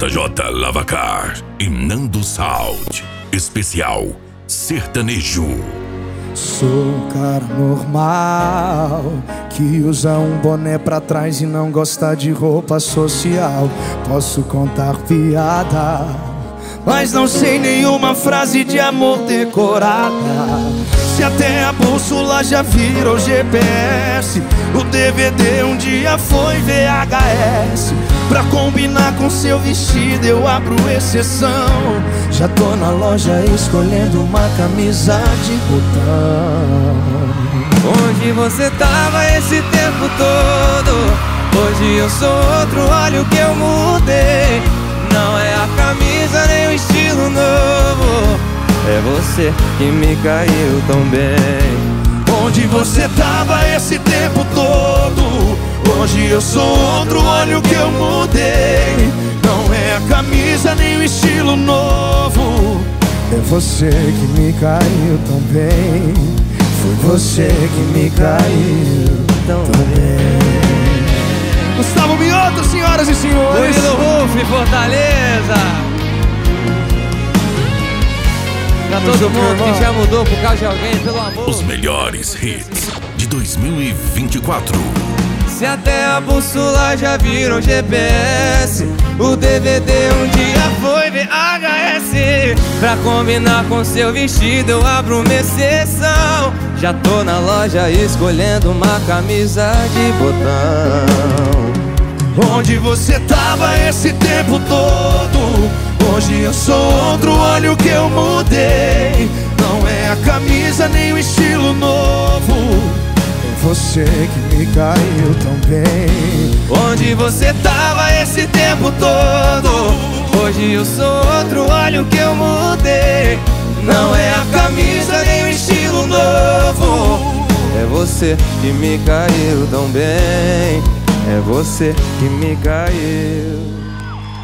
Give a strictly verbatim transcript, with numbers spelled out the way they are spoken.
J J Lavacar e Nando Sound. Especial sertanejo. Sou um cara normal que usa um boné pra trás e não gosta de roupa social. Posso contar piada, mas não sei nenhuma frase de amor decorada. Se até a bússola já virou G P S, o D V D um dia foi V H S. Pra combinar com seu vestido eu abro exceção. Já tô na loja escolhendo uma camisa de botão. Onde você tava esse tempo todo? Hoje eu sou outro, olha o que eu mudei. Não é a camisa nem o estilo novo, é você que me caiu tão bem. Onde você tava esse tempo todo? Hoje eu sou outro, olha o que eu mudei. Não é a camisa nem o estilo novo, é você que me caiu tão bem. Foi você que me caiu tão bem. Gustavo Mioto, senhoras e senhores. Murilo Ruf, Fortaleza. Pra todo mundo que já mudou por causa de alguém, pelo amor. Os melhores hits de dois mil e vinte e quatro. Se até a bússola já virou G P S, o D V D um dia foi V H S. Pra combinar com seu vestido eu abro uma exceção. Já tô na loja escolhendo uma camisa de botão. Onde você tava esse tempo todo? Hoje eu sou outro, olha o que eu mudei. Não é a camisa nem o estilo novo, é você que me caiu tão bem. Onde você tava esse tempo todo? Hoje eu sou outro, olha o que eu mudei. Não é a camisa nem o estilo novo, é você que me caiu tão bem. É você que me caiu